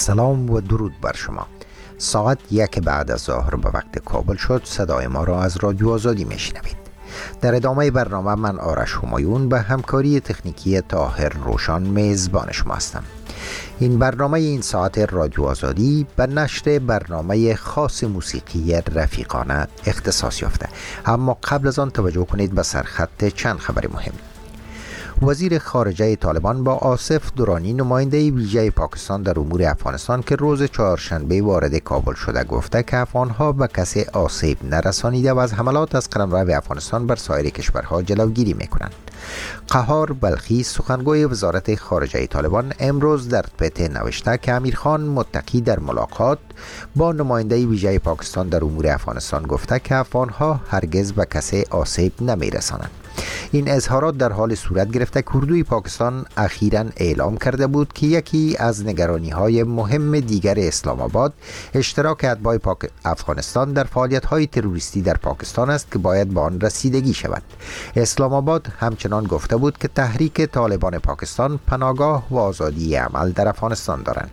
سلام و درود بر شما. ساعت 1 بعد از ظهر به وقت کابل شد. صدای ما را از رادیو آزادی میشنوید. در ادامه برنامه من آرش همایون به همکاری تکنیکی طاهر روشان میزبان شما هستم. این برنامه این ساعت رادیو آزادی به نشر برنامه خاص موسیقی رفیقانه اختصاص یافته. اما قبل از آن توجه کنید به سرخط چند خبر مهم. وزیر خارجه طالبان با آصف درانی نماینده ویژه پاکستان در امور افغانستان که روز چهارشنبه وارد کابل شده گفته که افغانها به کسی آسیب نرسانیده و از حملات از قلمرو افغانستان بر سایر کشورها جلوگیری میکنند. قهار بلخی سخنگوی وزارت خارجه طالبان امروز در توییتر نوشته که امیرخان متقی در ملاقات با نماینده ویژه پاکستان در امور افغانستان گفته که افغانها هرگز به کسی آسیب نمیرسانند. این اظهارات در حال صورت گرفته که اردوی پاکستان اخیراً اعلام کرده بود که یکی از نگرانی‌های مهم دیگر اسلام آباد اشتراک اتباع افغانستان در فعالیت‌های تروریستی در پاکستان است که باید به آن رسیدگی شود. اسلام آباد همچنان گفته بود که تحریک طالبان پاکستان پناهگاه و آزادی عمل در افغانستان دارند.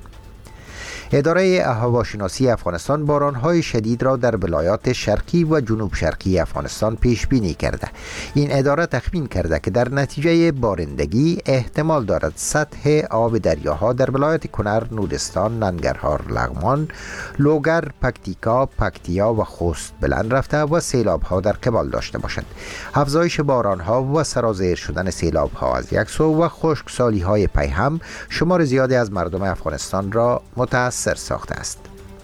اداره هواشناسی افغانستان بارانهای شدید را در ولایات شرقی و جنوب شرقی افغانستان پیش بینی کرده. این اداره تخمین کرده که در نتیجه بارندگی احتمال دارد سطح آب دریاها در ولایت کنر، نورستان، ننگرهار، لغمان، لوگر، پکتیکا، پکتیا و خوست بلند رفته و سیلاب‌ها در قبال داشته باشد. افزایش بارانها و سرازیر شدن سیلاب‌ها از یک سو و خشکسالی‌های پیهم شمار زیادی از مردم افغانستان را متأثر ساخته است.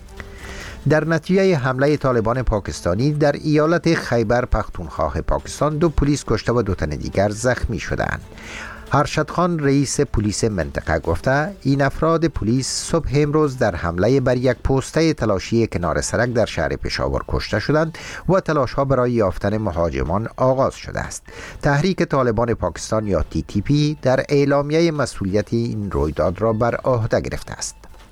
در نتیجه حمله طالبان پاکستانی در ایالت خیبر پختونخوا پاکستان 2 پلیس کشته و 2 تن دیگر زخمی شدند. ارشد خان رئیس پلیس منطقه گفته این افراد پلیس صبح امروز در حمله بر یک پوسته تلاشی کنار سرک در شهر پشاور کشته شدند و تلاش‌ها برای یافتن مهاجمان آغاز شده است. تحریک طالبان پاکستان یا TTP در اعلامیه مسئولیت این رویداد را بر عهده گرفته است.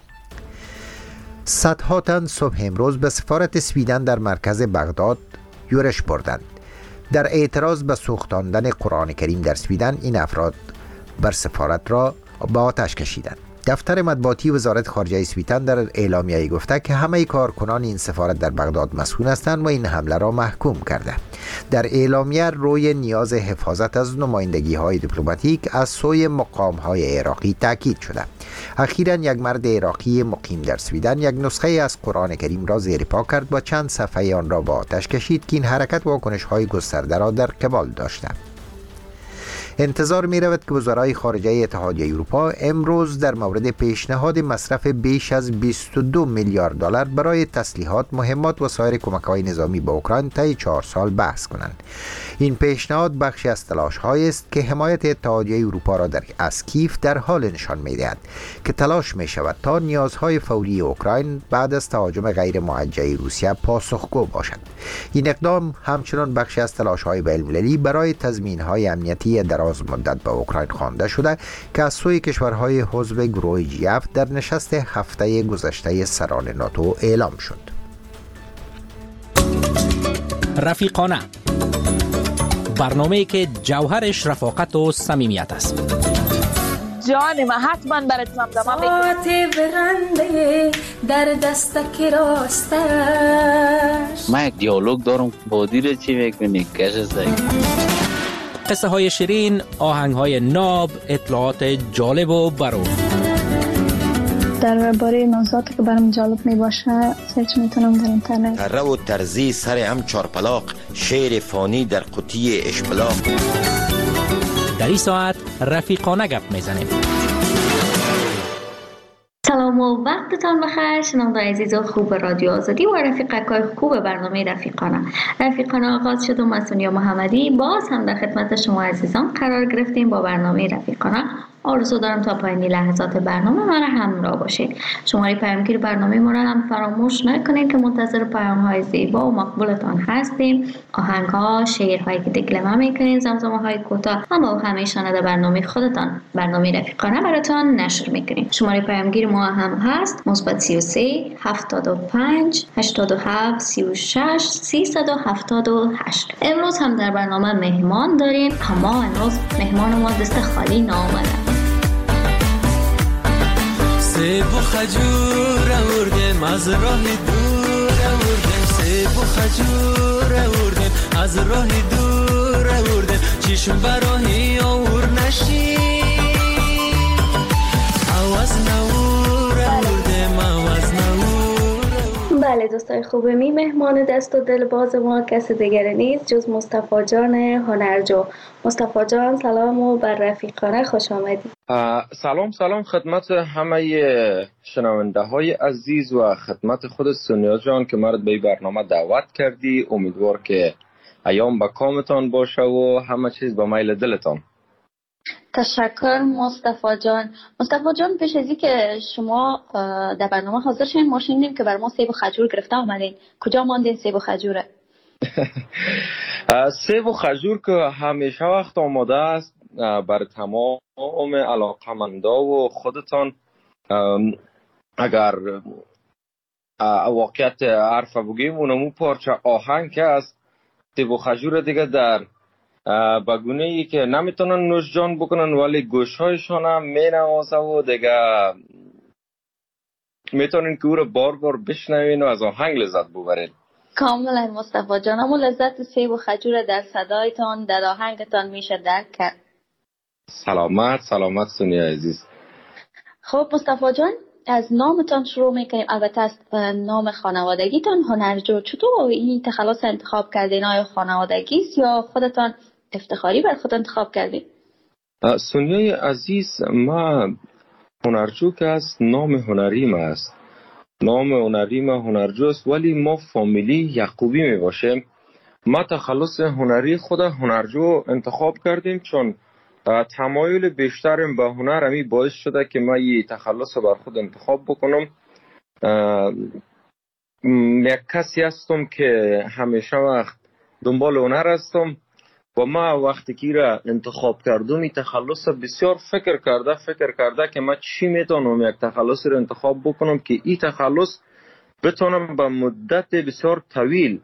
صدها تن صبح امروز به سفارت سویدن در مرکز بغداد یورش بردند. در اعتراض به سوختاندن قرآن کریم در سویدن این افراد بر سفارت را به آتش کشیدند. دفتر مطبوعاتی وزارت خارجه سویدن در اعلامیه گفته که همه کارکنان این سفارت در بغداد مسئول هستند و این حمله را محکوم کرده. در اعلامیه روی نیاز حفاظت از نمایندگی‌های دیپلماتیک از سوی مقام‌های عراقی تاکید شده. اخیراً یک مرد عراقی مقیم در سویدن یک نسخه از قرآن کریم را زیر پا کرد و چند صفحه آن را به آتش کشید که این حرکت واکنش‌های گسترده را در قبال داشته. انتظار می رود که وزرای خارجه اتحادیه اروپا امروز در مورد پیشنهاد مصرف بیش از 22 میلیارد دلار برای تسلیحات، مهمات و سایر کمک‌های نظامی به اوکراین طی 4 سال بحث کنند. این پیشنهاد بخشی از تلاش‌هایی است که حمایت اتحادیه اروپا را از کیف در حال نشان می‌دهد که تلاش می‌شود تا نیازهای فوری اوکراین بعد از تهاجم غیر موجه روسیه پاسخگو باشد. این اقدام همچنان بخشی از تلاش‌های بین‌المللی برای تضمین‌های امنیتی دراز مدت به اوکراین خوانده شده که از سوی کشورهای عضو گروه G7 در نشست هفته گذشته سران ناتو اعلام شد. رفیقانه، برنامه‌ای که جوهرش رفاقت و صمیمیت است. جان من حتما برات دمدمه میکنم. برنده در دستک راستش. من یک دیالوگ دارم با دیر چی میکنی کش زنگ. قصه های شیرین، آهنگ های ناب، اطلاعات جالب و برو. درباره موضوعاتی که برام جالب می باشه سرچ میتونم در اینترنت. تره و ترزی سر هم چارپلاق، شعر فانی در قطی اشپلاق. در این ساعت رفیقانه گپ میزنیم. سلام و وقتتان بخیر شنونده عزیز و خوب رادیو آزادی و رفیقای خوب برنامه رفیقانه آغاز شد و من سونیا محمدی باز هم در خدمت شما عزیزان قرار گرفتیم با برنامه رفیقانه. آرزو دارم تا پایان لحظات برنامه ما را همراه باشید. شماره پیامگیر برنامه ما را هم فراموش نکنید که منتظر پیام‌های زیبا و مقبولتان هستیم. آهنگ‌ها، شعرهایی که دلگرم می‌کنید، زمزمه‌های کوتاه اما همیشه در برنامه خودتان، برنامه رفیقانه براتون نشر می‌کنیم. شماره پیامگیر ما هم هست +33 75 87 36 378. امروز هم در برنامه مهمان داریم، اما امروز مهمان ما دست خالی نامده. سیب و خجور آوردیم از راه دور آوردیم، سیب و خجور آوردیم از راه دور آوردیم، چشم براهی آور نشی آواز نور آوردیم آواز نور. بله دوستای خوبمی، مهمان دست و دل باز ما کسی دیگری نیست جز مصطفی جان هنرجو. مصطفی جان سلام و بر رفیقانه خوش آمدید. سلام خدمت همه شنونده های عزیز و خدمت خود سونیا جان که مرد به برنامه دعوت کردی. امیدوار که ایام به کامتان باشه و همه چیز به میل دلتان. تشکر مصطفی جان. مصطفی جان پیش از این که شما در برنامه حاضر شدین ما شنیدیم که بر ما سیب و خجور گرفته آمدین. کجا ماندین سیب و خجوره؟ سیب و خجور که همیشه وقت آماده است بر تمام علاقمندا و خودتان. اگر واقعیت حرف بگیم اونمو پارچه آهنگ که است سیب و خجور دیگه در بگونه ای که نمیتونن نوش جان بکنن ولی گوشهایشان هم مینوازه و دیگه میتونن که او رو بار بار بشنوین و از آهنگ لذت ببرین. کاملا مصطفی جان، همون لذت سیب و خجور در صدایتان در آهنگتان میشه درک کرد. سلامت سونیا عزیز. خب مصطفی جان از نامتان شروع میکنیم. البته از نام خانوادگیتان هنرجو. چطور این تخلص انتخاب کردین؟ آیا خانوادگی است یا خودتان افتخاری بر خود انتخاب کردین؟ سونیای عزیز، ما هنرجو که از نام هنری ما است. نام هنری ما هنرجو است ولی ما فامیلی یعقوبی می باشیم. ما تخلص هنری خود هنرجو انتخاب کردیم چون تمایل بیشترم به هنر همی باعث شده که ما یه تخلص بر خود انتخاب بکنم. یک کسی هستم که همیشه وقت دنبال هنر هستم و ما وقتی که را انتخاب کردم این تخلص بسیار فکر کرده که ما چی میتونم یک تخلص را انتخاب بکنم که این تخلص بتونم به مدت بسیار طویل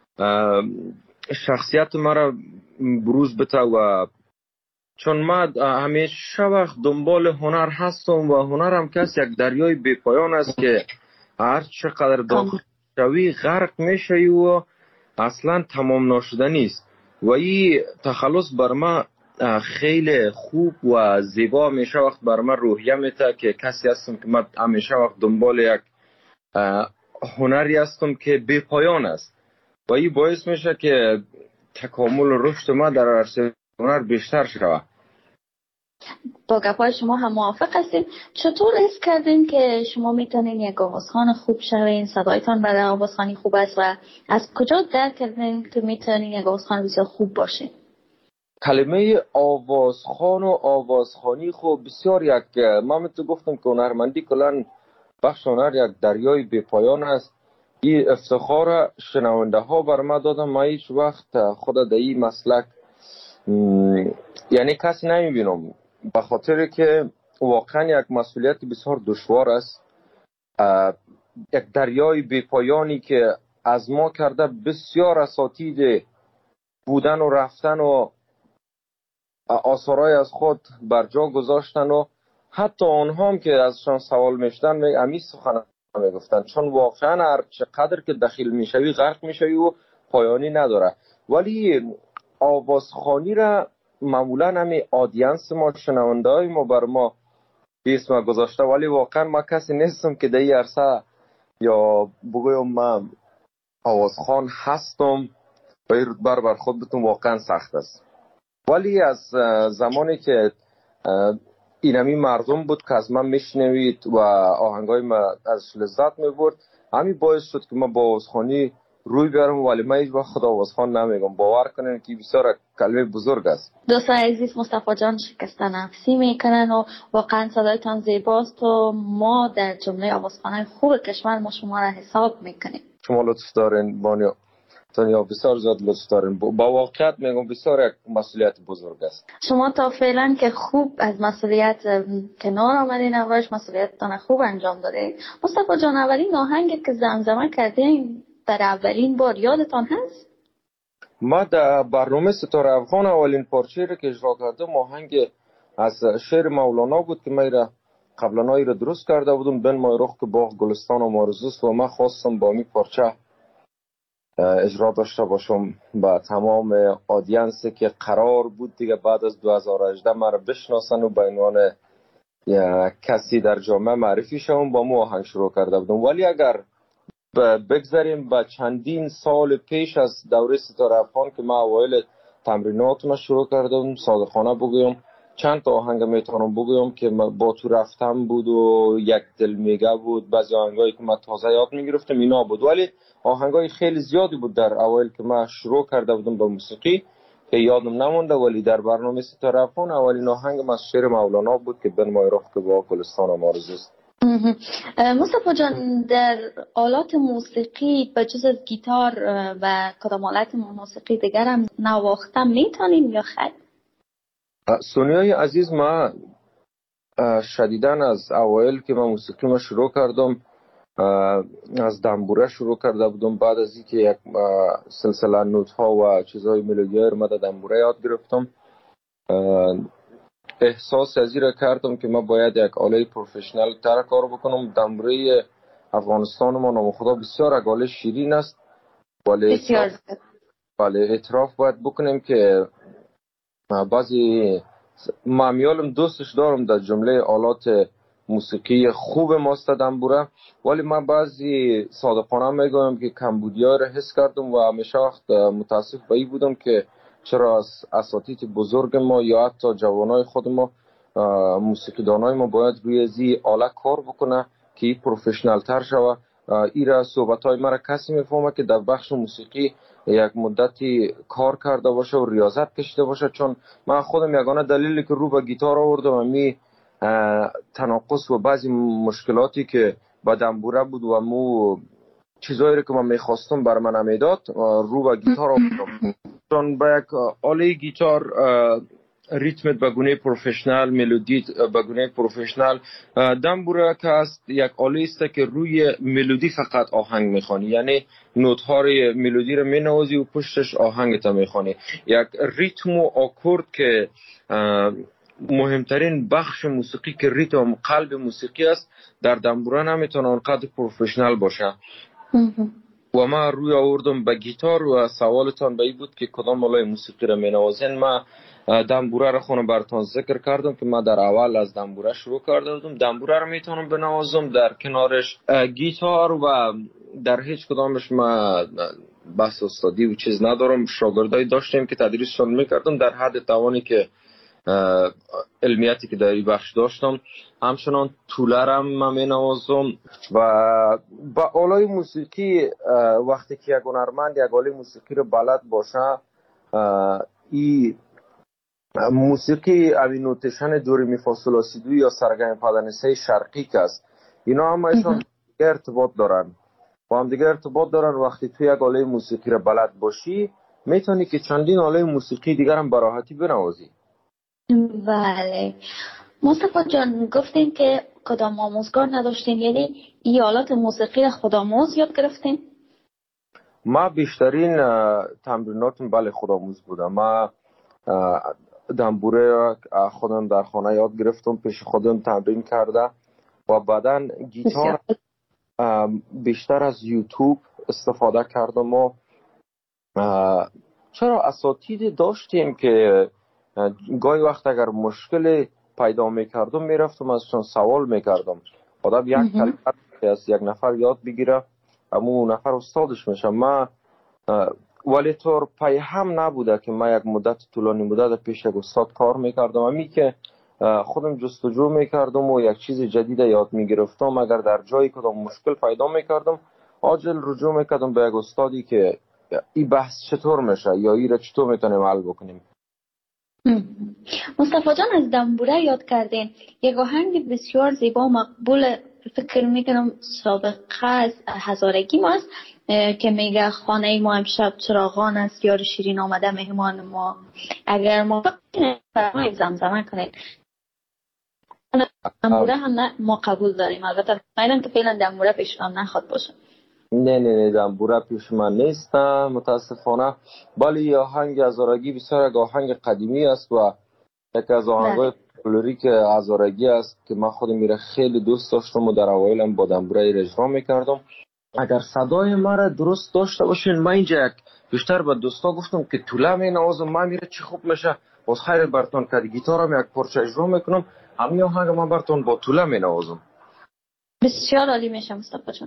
شخصیت ما را بروز بده. و چون ما همیشه وقت دنبال هنر هستم و هنرم کس یک دریای بیپایان است که هر چقدر داخل شوی غرق میشه و اصلا تمام ناشدنی است. و این تخلص بر ما خیلی خوب و زیبا میشه وقت بر من روحیه میده که کسی هستم که من همیشه وقت دنبال یک هنری هستم که بیپایان است و این باعث میشه که تکامل و رشد ما در عرصه هنر بیشتر شود. با گپای شما هم موافق هستیم. چطور حس کردین که شما میتونین یک آوازخوان خوب شوین؟ صدایتان برای آوازخوانی خوب است و از کجا درک کردین که میتونین یک آوازخوان بسیار خوب باشین؟ کلمه آوازخوان و آوازخوانی خوب بسیار یک ما میتونم گفتم که هنرمندی کلان بخش هنر یک دریای بیپایان است. این افتخار شنونده ها بر ما دادن. ما هیچ وقت خود در این مسلک یعنی کسی نمیبینم به خاطر که واقعا یک مسئولیت بسیار دشوار است. یک دریای بیپایانی که از ما کرده بسیار اساتید بودن و رفتن و آثارای از خود بر جا گذاشتن و حتی آنها هم که ازشان سوال میشدن امی سخن میگفتن چون واقعا هر چقدر که داخل میشوی غرق میشوی و پایانی نداره. ولی آوازخوانی را معمولا همی آدینس ما شنونده های ما بر ما اسم گذاشته ولی واقعا ما کسی نیستم که در این عرصه یا بگویم من آوازخوان هستم و این رتبه بر خود بتون واقعا سخت است. ولی از زمانی که اینمی مردم بود که از من میشنوید و آهنگای ما ازش لذت میبرد همین باعث شد که ما با آوازخوانی روی بیارم. ولی من هیچ وقت خود آوازخوان نمیگم. باور کنین که بسیار کلمه بزرگ است. دوستان عزیز مصطفی جان شکسته نفسی میکنن و واقعا صدایتان زیباست و ما در جمله آوازخوان‌های خوب کشور ما شما را حساب میکنیم. شما لطف دارین بانیا تانیا، بسیار زیاد لطف دارین. با واقعیت میگم بسیار یک مسئولیت بزرگ است. شما تا فعلا که خوب از مسئولیت کنار آمدین اولش مسئولیتتان خوب انجام دادین. مصطفی جان اولین آهنگی که زمزمه کردین در اولین بار یادتان هست؟ ما در برنامه ستاره افغان اولین پارچه را که اجرا کردم آهنگ از شعر مولانا بود که من را قبلنایی رو درست کرده بودم بن مایروخ که باغ گلستان و مارزوست و من خواستم با می پارچه اجرا داشته باشم با تمام آدینسی که قرار بود دیگه بعد از 2018 من رو بشناسن و به عنوان کسی در جامعه معرفی شوم با مو آهنگ شروع کرده بودم. ولی اگر بگذاریم به چندین سال پیش از دوره ستاره افغان که من اوایل تمریناتم شروع کردم، صادقانه بگویم چند تا آهنگ میتونم بگویم که با تو رفتم بود و یک دل میگه بود، بعضی آهنگایی که من تازه یاد میگرفتم اینا بود. ولی آهنگای خیلی زیادی بود در اوایل که من شروع کرده بودم به موسیقی که یادم نمونده. ولی در برنامه ستاره افغان اولین آهنگم از شعر مولانا بود که بن مایروخ که با گلستان و مارزوست. مصطفی جان، در آلات موسیقی به جز از گیتار و کدام آلات موسیقی دیگر هم نواختن میتونین یا خیر؟ سونیای عزیز، ما شدیداً از اوایل که من موسیقی ما شروع کردم از دنبوره شروع کرده بودم. بعد از اینکه یک سلسله نوت ها و چیزهای ملودی رو من دنبوره یاد گرفتم، احساس از این را کردم که من باید یک آله پروفشنال تر کار بکنم. دنبوره افغانستان ما نام خدا بسیار یک آله شیرین است، ولی اعتراف باید بکنیم که بعضی معمیالم دوستش دارم در جمله آلات موسیقی خوب ماست دنبوره، ولی من بعضی صادقانه میگویم که کمبودی‌ها را حس کردم و همیشه متاسف به این بودم که چرا از اساتید بزرگ ما یا حتی جوانای خود ما موسیقیدانای ما باید روی ازی آله کار بکنه که این پروفشنال تر شوه. ایرا صحبت‌های مرا کسی میفهمه که در بخش موسیقی یک مدتی کار کرده باشه و ریاضت کشیده باشه، چون من خودم یگانه دلیلی که رو به گیتار آوردم می تناقض و بعضی مشکلاتی که با دنبوره بود و مو چیزایی که من میخواستم بر من نمیداد رو به گیتار آوردم، چون با یک آله گیتار ریتمت به گونه پروفشنال، ملودی به گونه پروفشنال. دنبوره که است یک آله است که روی ملودی فقط آهنگ میخوانی، یعنی نوت ها ملودی رو مینوازی و پشتش آهنگت میخوانی. یک ریتم و آکورد که مهمترین بخش موسیقی که ریتم قلب موسیقی است در دنبوره نمیتونه آنقدر پروفشنال باشه. و ما روی آوردم به گیتار و سوالتان به این بود که کدام آله موسیقی رو مینوازین. ما دنبوره رو خونه براتون ذکر کردم که ما در اول از دنبوره شروع کرده بودم. دنبوره رو میتونم بنوازم، در کنارش گیتار و در هیچ کدامش ما بحث استادی و چیز ندارم. شاگردای داشتیم که تدریسشون میکردم در حد توانی که علمیتی که در این بخش داشتم. همچنان طولرم من مینوازم و با آلای موسیقی وقتی که یک هنرمند یک آله موسیقی رو بلد باشه، این موسیقی اوی نوتشن دوری می فا sol لا سی دو یا سرگم پدنسه شرقی که است، اینا هم ایشان ارتباط دارن با هم دیگه ارتباط دارن. وقتی تو یک آله موسیقی رو بلد باشی میتونی که چندین آله موسیقی دیگر هم براحتی بنوازی. بله. مصطفی جان، گفتین که کدام آموزگار نداشتین، یعنی این آلات موسیقی خودآموز یاد گرفتین؟ ما بیشترین تمریناتم بله خودآموز بودم. ما دنبوره خودم در خانه یاد گرفتم، پیش خودم تمرین کرده و بعداً گیتار بیشتر از یوتیوب استفاده کردم. و چرا اساتید داشتیم که گاهی وقت اگر مشکل پیدا میکردم میرفتم ازشون سوال میکردم. آدم یک کلمه از یک نفر یاد بگیره اما نفر استادش میشه. من ولی طور پای هم نبوده که من یک مدت طولانی مدت پیش یک استاد کار میکردم، امی که خودم جستجو میکردم و یک چیز جدید یاد میگرفتم. اگر در جایی کدام مشکل پیدا میکردم عاجل رجوع میکردم به یک استادی که این بحث چطور میشه یا این را چطور میتونیم حل بکنیم. مصطفی جان، از دنبوره یاد کردین. یک آهنگ بسیار زیبا و مقبول فکر میکنم سابقه از هزارگی ماست که میگه خانه ما امشب چراغان است، یار شیرین آمده مهمان ما، اگر ما فرمایید زمزمه کنید. دنبوره هم نه ما قبول داریم، البته فعلا که فعلا دنبوره پیش هم نخواد باشه. نه دنبوره پیش من نیستم متاسفانه، ولی آهنگ هزارگی بسیار یک آهنگ قدیمی است و یکی از آهنگای فولکلوری که هزارگی است که من خودم میره خیلی دوست داشتم و در اوایلم با دنبوره اجرا میکردم. اگر صدای ما را درست داشته باشین، من اینجا بیشتر به دوستا گفتم که طوله می نوازم، من میره چی خوب میشه. باز خیر براتون که گیتارم یک پارچه اجرا میکنم، همین آهنگ من براتون با طوله می نوازم. بسیار عالی میشه مصطفی جان.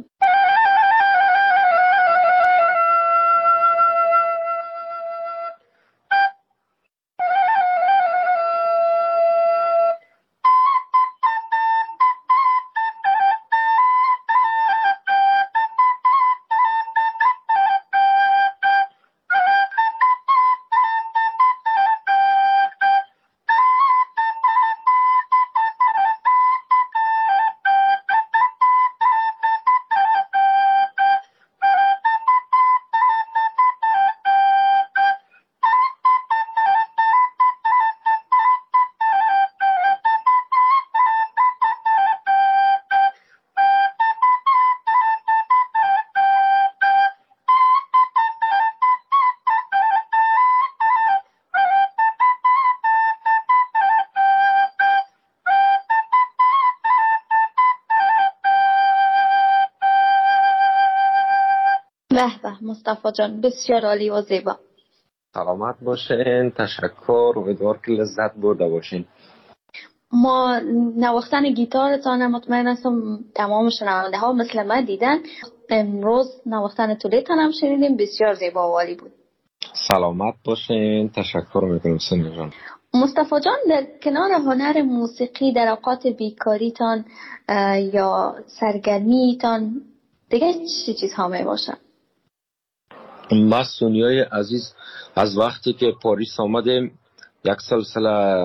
به مصطفی جان، بسیار عالی و زیبا. سلامت باشین، تشکر، امیدوار که لذت برده باشین. ما نواختن گیتارتان مطمئن هستم تمام شنونده ها مثل من دیدن. امروز نواختن تولیتان هم شنیدیم، بسیار زیبا و عالی بود. سلامت باشین، تشکر میکنم سنی جان. مصطفی جان، در کنار هنر موسیقی در اوقات بیکاریتان یا سرگرمیتان دیگه چه چیزها می باشه؟ ما سونیای عزیز از وقتی که پاریس آمدیم یک سلسله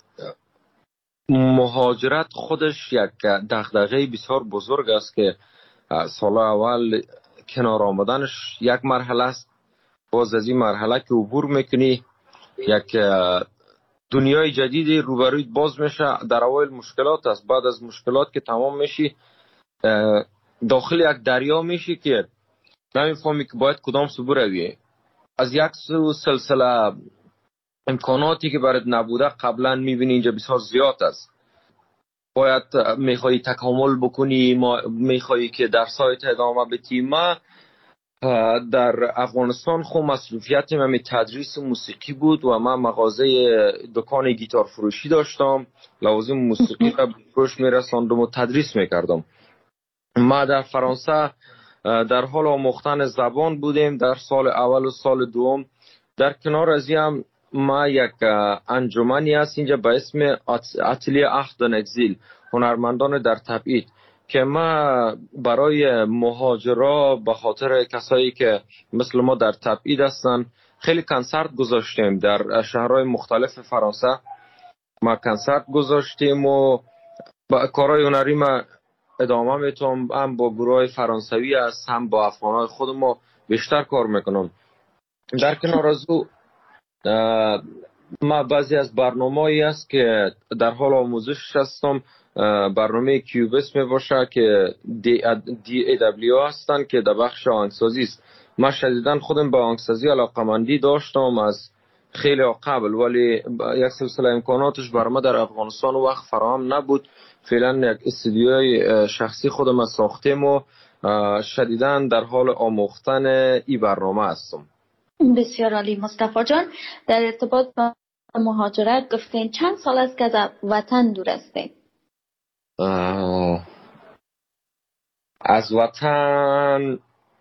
مهاجرت خودش یک دغدغه بسیار بزرگ است که سال اول کنار آمدنش یک مرحله است. باز از این مرحله که عبور میکنی یک دنیای جدیدی روبرویت باز میشه. در اول مشکلات است، بعد از مشکلات که تمام میشی داخل یک دریا میشی که نمیفهمی که باید کدام سو بروی. از یک سو سلسله امکاناتی که برات نبوده قبلا میبینی اینجا بسیار زیاد است. باید میخوایی تکامل بکنی، میخوایی که در سایت ادامه بدی. ما در افغانستان خود مصروفیت من تدریس موسیقی بود و من مغازه دکان گیتار فروشی داشتم، لوازم موسیقی را به فروش میرساندم و تدریس میکردم. ما در فرانسه در حال آموختن زبان بودیم در سال اول و سال دوم. در کنار از این ما یک انجمنی است اینجا به اسم اتلیه اخت اگزیل، هنرمندان در تبعید، که ما برای مهاجرا به خاطر کسایی که مثل ما در تبعید هستن خیلی کنسرت گذاشتیم در شهرهای مختلف فرانسه. ما کنسرت گذاشتیم و با کارهای هنری ما ادامه میتونم، هم با گروه فرانسوی است هم با افغانای خود ما بیشتر کار میکنم. در کنار از او ما بعضی از برنامه‌ای است که در حال آموزش هستم. برنامه کیوبس می باشه که DAW هستن که در بخش آهنگسازی است. من شدیداً خودم به آهنگسازی علاقه‌مندی داشتم از خیلی قبل، ولی یک سلسله امکاناتش برای ما در افغانستان وقت فراهم نبود. فعلا یک استودیوی شخصی خودم ساختیم و شدیداً در حال آموختن این برنامه هستم. بسیار عالی. مصطفی جان، در ارتباط با مهاجرت گفتین چند سال است که از وطن دور هستین؟ از وطن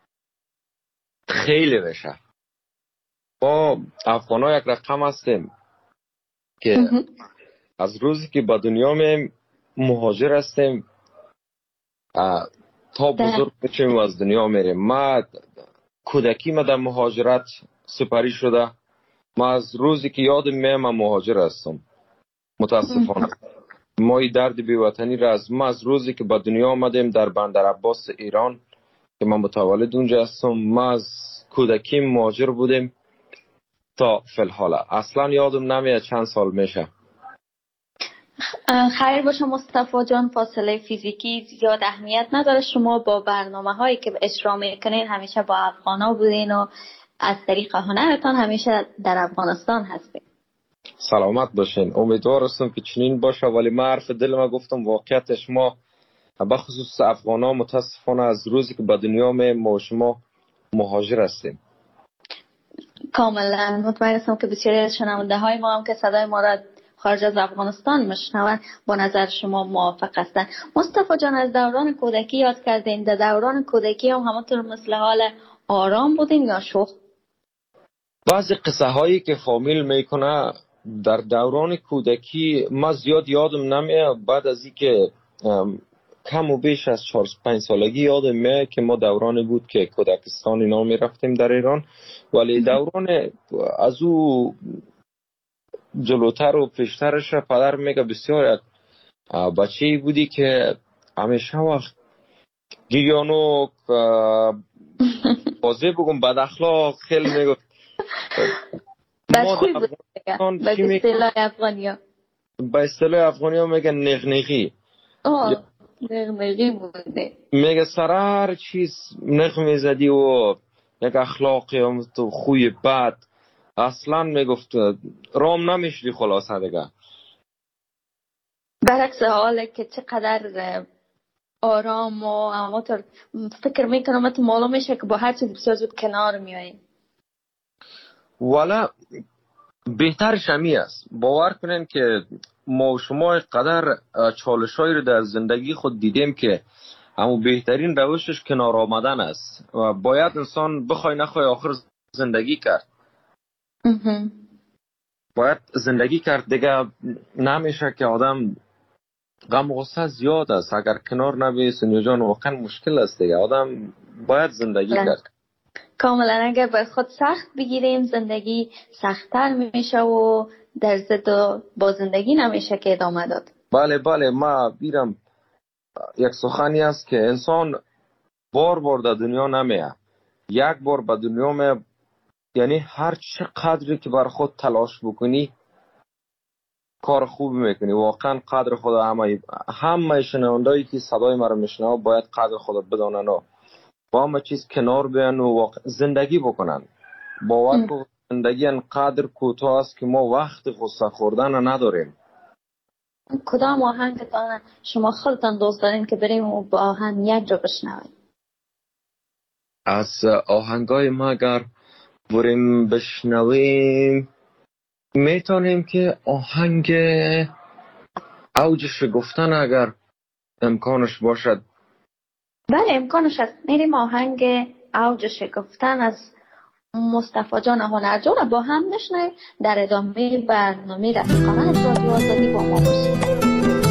خیلی بشه. ما افغان‌ها یک رقم هستیم که از روزی که به دنیا میم مهاجر هستیم تا بزرگ بشیم و از دنیا میریم. ما کودکی ما در مهاجرت سپری شده. ما از روزی که یادم میم مهاجر هستم. متاسفانه ما این درد بی‌وطنی را از روزی که به دنیا آمدیم در بندر عباس ایران که من متولد اونجا هستم، ما از کودکی مهاجر بودیم تا فی‌الحال. اصلا یادم نمیاد چند سال میشه. خیر باشه مصطفی جان، فاصله فیزیکی زیاد اهمیت نداره. شما با برنامه هایی که اجرا میکنین همیشه با افغانا بودین و از طریق هنرتان همیشه در افغانستان هستین. سلامت باشین. امیدوار هستم که چنین باشه، ولی من حرف دل ما گفتم واقعیتش ما بخصوص افغان ها متاسفانه از روزی که به دنیا ما و شما مهاجر هستیم. کاملا مطمئن هستم که بسیاری از شنونده های ما هم که صدای ما را خارج از افغانستان میشنون با نظر شما موافق هستند. مصطفی جان، از دوران کودکی یاد کردین. در دوران کودکی هم همونطور مثل حال آرام بودین یا شوخ؟ بعضی قصه هایی که فامیل میکنه در دوران کودکی ما زیاد یادم نمیاد. بعد از اینکه کم و بیش از 4-5 سالگی یادم میاد که ما دورانی بود که کودکستان اینا میرفتیم در ایران، ولی دوران از او جلوتر و پیشترش پدر میگه بسیار بچه‌ای بودی که همیشه وقت گیریانو بازی بگم بد اخلاق خیلی میگفت. بدخوی بود به اصطلاح افغانیا. به اصطلاح افغانیا میگن نغنغی. نغنغی بوده. میگه سر هر چیز نغ میزدی و یک اخلاقی هم تو خوی بد اصلا میگفت رام نمیشدی خلاصه دیگه. برعکس حاله که چقدر آرام و همونطور فکر میکنم تو معلوم میشه که با هر چیز بسیار زود کنار میاییم. والا بهترش همی است. باور کنین که ما و شما قدر چالشایی رو در زندگی خود دیدیم که اما بهترین روشش کنار آمدن است و باید انسان بخوای نخوای آخر زندگی کرد. باید زندگی کرد دیگه. نمیشه که آدم غم و غصه زیاد است. اگر کنار نبیسن جان واقعا مشکل است دیگه. آدم باید زندگی کرد. کاملا اگر بر خود سخت بگیریم زندگی سخت‌تر میشه و در ضد با زندگی نمیشه که ادامه داد. بله ما بیرم یک سخنی است که انسان بار در دنیا نمیه. یک بار به دنیا می، یعنی هر چه قدری که بر خود تلاش بکنی کار خوبی میکنی. واقعا قدر خود همه شنوندهایی که صدای ما رو میشنوه باید قدر خود بدانن و با همه چیز کنار بیان و زندگی بکنن. باور کن زندگی انقدر کوتاه است که ما وقت غصه خوردن نداریم. کدام آهنگتان شما خودتان دوست دارین که بریم و با آهنگ یک رو بشنویم؟ از آهنگای ما اگر بریم بشنویم میتونیم که آهنگ اوج شگفتن اگر امکانش باشد. بله امکانش هست. میریم آهنگ اوج شگفتن از مصطفی جان هنرجو را با هم نشنویم. در ادامه برنامه رفیقانه از رادیو آزادی با ما باشید.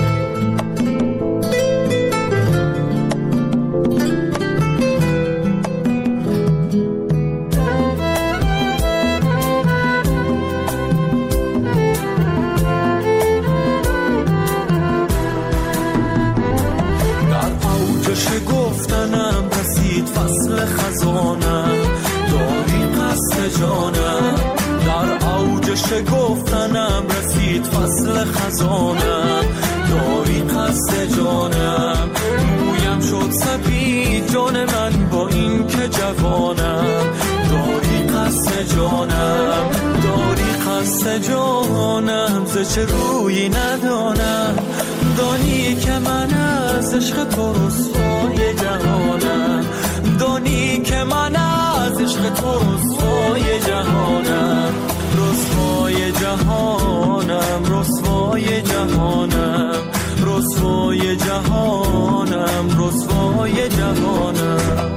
شگفتنم رسید فصل خزانم داری قصد جانم. در اوج شگفتنم رسید فصل خزانم داری قصد جانم. مویم شد سپید جان من با این که جوانم داری قصد جانم. داری قصد جانم ز چه روی ندانم. دانی که من از عشق تو رسوای جهانم. دانی که من از عشق تو رسوای جهانم. رسوای جهانم رسوای جهانم رسوای جهانم رسوای جهانم.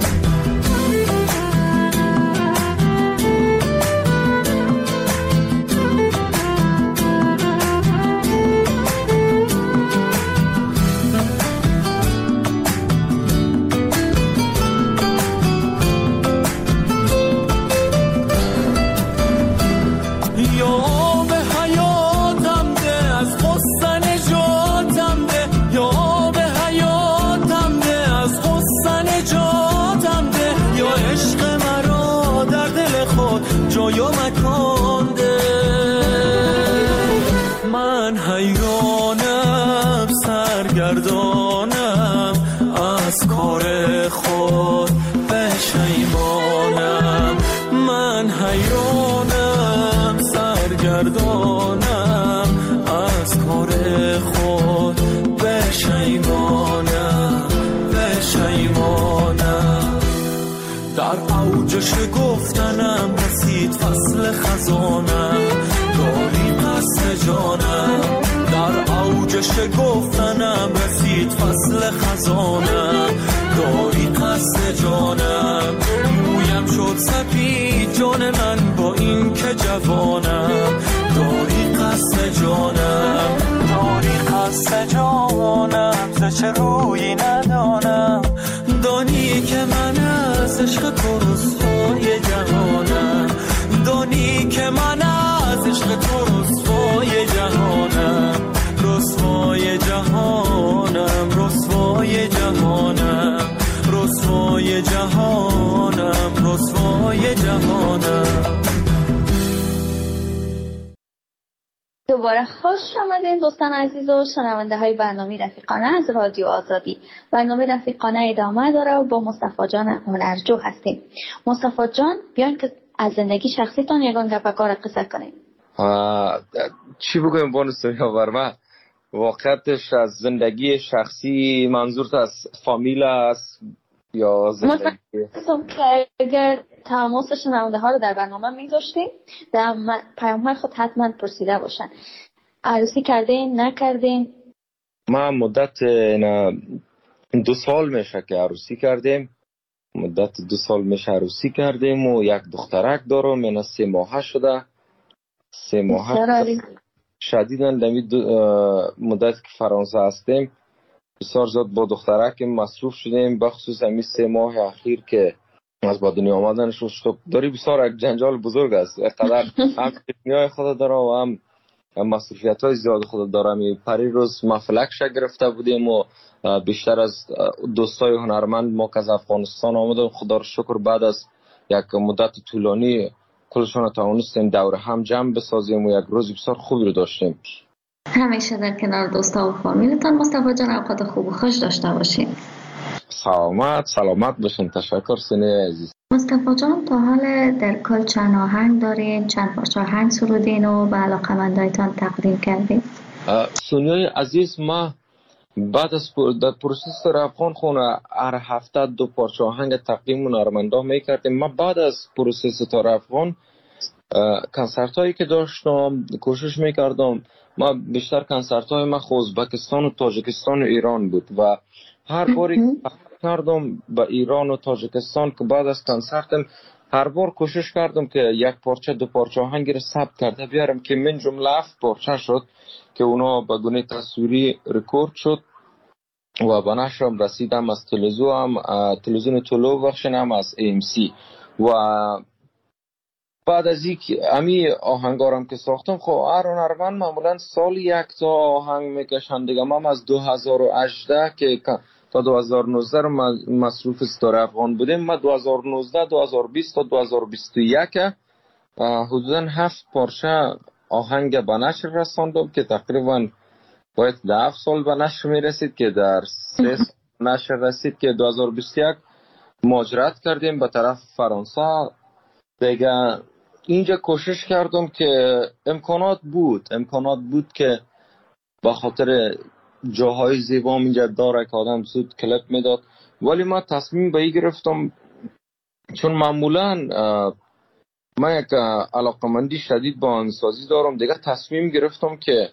جای مکان ده من حیرانم سرگردانم از کار خود پشیمانم. من حیرانم سرگردانم کار خود پشیمانم در اوج شگفتنم رسید فصل خزانم داری قصد جانم در اوج شگفتنم رسید فصل خزانم داری قصد جانم مویم شد سپید جان من با این که جوانم داری قصد جانم ز چه رویی ندانم دانی که من از عشق تو رسوای جهانم دانی که من از عشق تو رسوای جهانم رسوای جهانم رسوای جهانم رسوای جهانم رسوای جهانم. دوباره خوش آمدین دوستان عزیز و شنونده های برنامه رفیقانه از رادیو آزادی. برنامه رفیقانه ادامه داره و با مصطفی جان هنرجو هستیم. مصطفی جان بیاین که از زندگی شخصیتون یگان گپکار قصه کنیم. چی بگویم بانو سویا برما؟ واقعتش از زندگی شخصی منظورت از فامیل است یا زندگی؟ که اگر تماس شنونده ها رو در برنامه میذاشتیم در پیام خود حتما پرسیده باشن عروسی کردین نکردین؟ ما مدت 2 سال میشه که عروسی کردیم. مدت 2 سال میشه عروسی کردیم و یک دخترک دارم. اینا 3 ماه شده. 3 ماه شدیداً دمی مدت که فرانسه هستیم بسیار زیاد با دخترک مصروف شدیم، بخصوص همین 3 ماه اخیر که از با دنیا آمدنش شد داری بسیار یک جنجال بزرگ است. اقدر هم دنیای خود داره و هم مصروفیت های زیاد خود داره. پری روز مفلکش گرفته بودیم و بیشتر از دوستای هنرمند ما که از افغانستان آمدن خدا رو شکر بعد از یک مدت طولانی کلشون توانستیم دور هم جمع بسازیم و یک روز بسیار خوبی رو داشتیم. همیشه در کنار دوستا و فامیلتان مصطفی جان اوقات خوب و خوش داشته باشین. سلامت باشین. تشکر سینه عزیز. مصطفی جان تا حال در کل چند آهنگ دارین، چند پارچه آهنگ سرودین و به علاقه‌مندایتان تقدیم کردین؟ سونیای عزیز ما بعد از در پروسس افغان خونه هر هفته 2 پارچه آهنگ تقدیم هنرمندا میکردیم. ما بعد از پروسس تار افغان کنسرت هایی که داشتم کوشش میکردم. ما بیشتر کنسرت های ما ازبکستان و تاجیکستان و ایران بود و هر باری کردم به ایران و تاجیکستان که بعد از کنسرتم هر بار کوشش کردم که 1 پارچه 2 پارچه آهنگی رو ثبت کرده بیارم که من جمله 7 پارچه شد که اونا به گونه تصویری رکورد شد و به نشرم رسیدم از تلویزیون طلوع بخشنم از AMC و بعد از یک امی آهنگارم که ساختم خب هر هنرمند معمولا سال 1 تا آهنگ میکشن دیگه. من از 2018 که تا 2019 رو مصروف ستاره افغان بودیم، ما 2019 2020 تا 2021 حدودا 7 پارچه آهنگ به نشر رساندم که تقریبا باید 7 سال به نشر میرسید که در 3 نشر رسید که 2021 مهاجرت کردیم به طرف فرانسه دیگه. اینجا کوشش کردم که امکانات بود که با خاطر جاهای زیبا اینجا داره که آدم زود کلیپ میداد، ولی ما تصمیم به این گرفتم چون معمولا من یک علاقمندی شدید با آهنگسازی دارم دیگه. تصمیم گرفتم که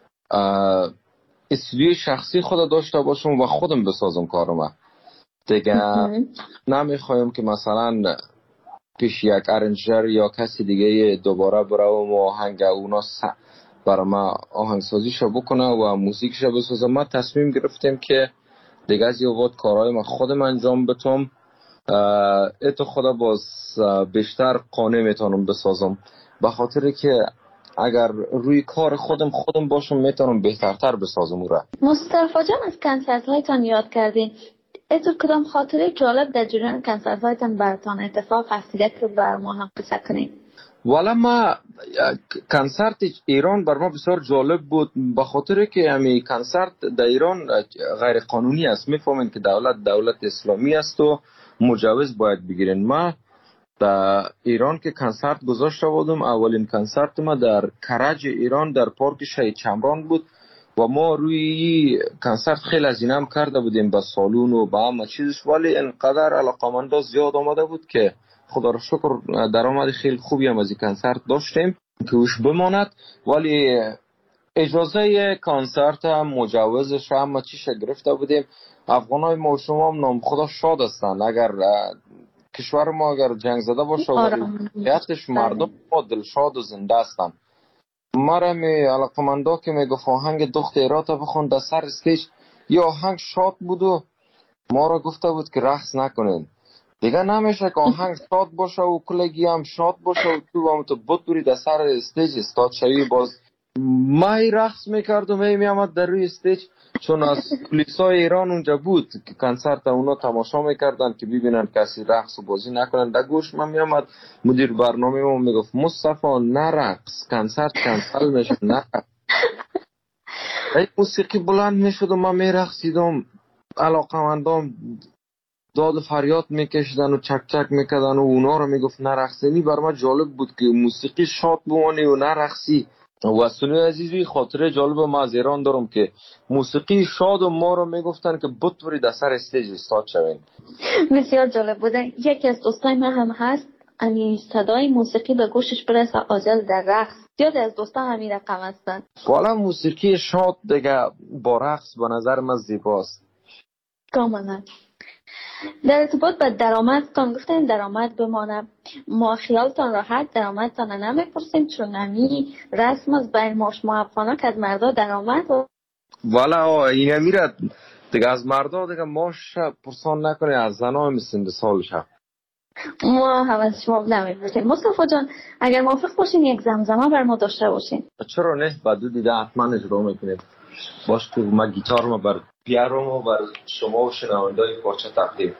استودیوی شخصی خود داشته باشم و خودم بسازم کارم دیگه. نمیخوایم که مثلا پیش یک ارنجر یا کسی دیگه دوباره برام آهنگ اونا برای ما آهنگسازیشو بکنه و موزیکشو بسازه. ما تصمیم گرفتیم که دیگه از یه وقت کارهای ما خودم انجام بتم. اتو خدا باز بیشتر قانع میتونم بسازم به خاطر که اگر روی کار خودم باشم میتونم بهترتر بسازم اون را. مصطفی جان از کنسرت هایتان یاد کردین. اتو کدام خاطره جالب در جریان کنسرت هایتان براتان اتفاق افتاده که بر ما هم قصه کنین؟ والا ما کنسرت ایران بر ما بسیار جالب بود به خاطر که همین کنسرت در ایران غیر قانونی است. میفهمین که دولت اسلامی است و مجوز باید بگیرین. ما در ایران که کنسرت گذاشته بودم، اولین کنسرت ما در کرج ایران در پارک شهید شمران بود و ما روی کنسرت خیلی هزینه هم کرده بودیم به سالون و به همه چیزش، ولی اینقدر علاقمندا زیاد آمده بود که خدا را شکر درآمد خیلی خوبی هم از این کنسرت داشتیم که وش بماند. ولی اجازه کنسرت هم مجوزش هم چیش گرفته بودیم. افغانای ما شما هم نام خدا شاد هستن. اگر کشور ما اگر جنگ زده باشه حقیقتش مردم ما دلشاد و زنده هستن. مرا می علاقمندا که میگفت آهنگ دخت ایراتا بخون در سر استیج، یا آهنگ شاد بود و ما را گفته بود که رقص نکنین. دیگه نمیشه که آهنگ شاد باشه و کلگی هم شاد باشه و تو هم تو بطوری در سر استیج استاد شوی. باز مای رقص میکرد و می آمد در روی استیج، چون از پلیسای ایران اونجا بود که کنسرت اونا تماشا میکردن که ببینن کسی رقص و بازی نکنن. در گوش من می آمد مدیر برنامه ما میگفت مصطفی نرقص، کنسرت کنسل میشه، نرقص. ای موسیقی بلند میشد و من میرقصیدم، علاقمندام داد و فریاد میکشیدن و چک چک میکردن و اونا رو میگفت نرقصینی. بر من جالب بود که موسیقی شاد بمانی و نرقصی. و سنوی عزیزی خاطره جالب ما از ایران دارم که موسیقی شاد و ما رو میگفتن که بطوری در سر استیج استاد شوین. بسیار جالب بوده. یکی از دوستای من هم هست، امی صدای موسیقی به گوشش برسه عاجل در رقص. زیاد از دوستا همین رقم هستن. والا موسیقی شاد دیگه با رقص به نظر من زیباست. کاملا. در ارتباط با درآمدتان گفتین درآمد بمانه، ما خیالتان راحت درآمدتان نمیپرسیم، چون همی رسم از بین ما افغانا که از مردا درآمد والا این میره دیگه از مردا دیگه ماش پرسان نکنه، از زنا مثل به سالش ما هم از شما نمیپرسیم. مصطفی جان اگر موافق باشین یک زمزمه بر ما داشته باشین. چرا نه؟ بعدو دیده حتما اجرا میکنیم. باش که ما گیتار ما بر پیانو ما بر شما و شنونده‌های پارچه تقدیم.